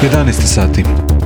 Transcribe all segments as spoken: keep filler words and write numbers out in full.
jedanaest sati.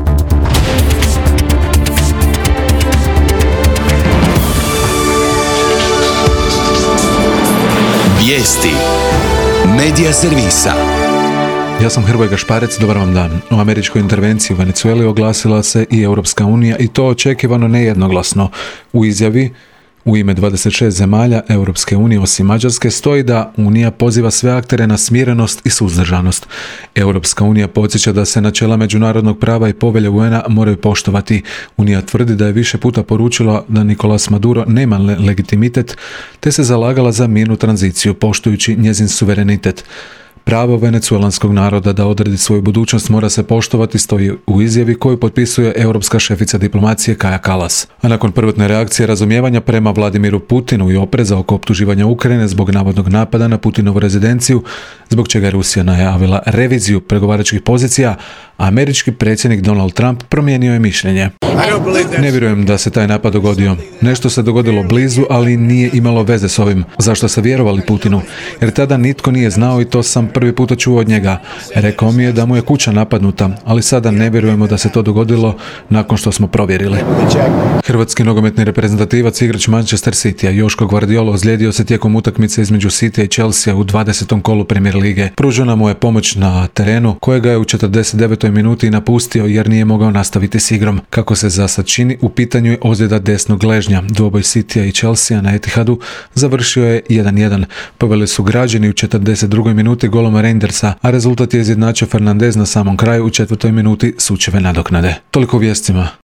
Vijesti Medija servisa. Ja sam Hrvoje Gašparec, dobar vam dan. O američkoj intervenciji u Venezueli oglasila se i Europska unija i to očekivano nejednoglasno. U izjavi u ime dvadeset šest zemalja Europske unije osim Mađarske stoji da Unija poziva sve aktere na smirenost i suzdržanost. Europska unija podsjeća da se načela međunarodnog prava i povelje U N-a moraju poštovati. Unija tvrdi da je više puta poručila da Nicolás Maduro nema legitimitet te se zalagala za mirnu tranziciju poštujući njezin suverenitet. Pravo venecuelanskog naroda da odredi svoju budućnost mora se poštovati, stoji u izjavi koju potpisuje europska šefica diplomacije Kaja Kallas. A nakon prvotne reakcije razumijevanja prema Vladimiru Putinu i opreza oko optuživanja Ukrajine zbog navodnog napada na Putinovu rezidenciju, zbog čega je Rusija najavila reviziju pregovaračkih pozicija, a američki predsjednik Donald Trump promijenio je mišljenje. Ne vjerujem da se taj napad dogodio. Nešto se dogodilo blizu, ali nije imalo veze s ovim. Zašto se vjerovali Putinu? Jer tada nitko nije znao i to sam prvi puta čuo od njega. Rekao mi je da mu je kuća napadnuta, ali sada ne vjerujemo da se to dogodilo nakon što smo provjerili. Hrvatski nogometni reprezentativac, igrač Manchester Citya, Joško Gvardiol, ozlijedio se tijekom utakmice između Citya i Chelsea u dvadesetom kolu Premier lige. Pružena mu je pomoć na terenu, kojega je u četrdeset devetoj minuti napustio jer nije mogao nastaviti s igrom. Kako se za sad čini, u pitanju je ozljeda desnog ležnja. Dvoboj Citya i Chelsea na Etihadu završio je jedan jedan. Poveli su građani u četrdeset drugoj minuti golom Reindersa, a rezultat je izjednačio Fernandez na samom kraju u četvrtoj minuti sučeve nadoknade. Toliko u vijestima.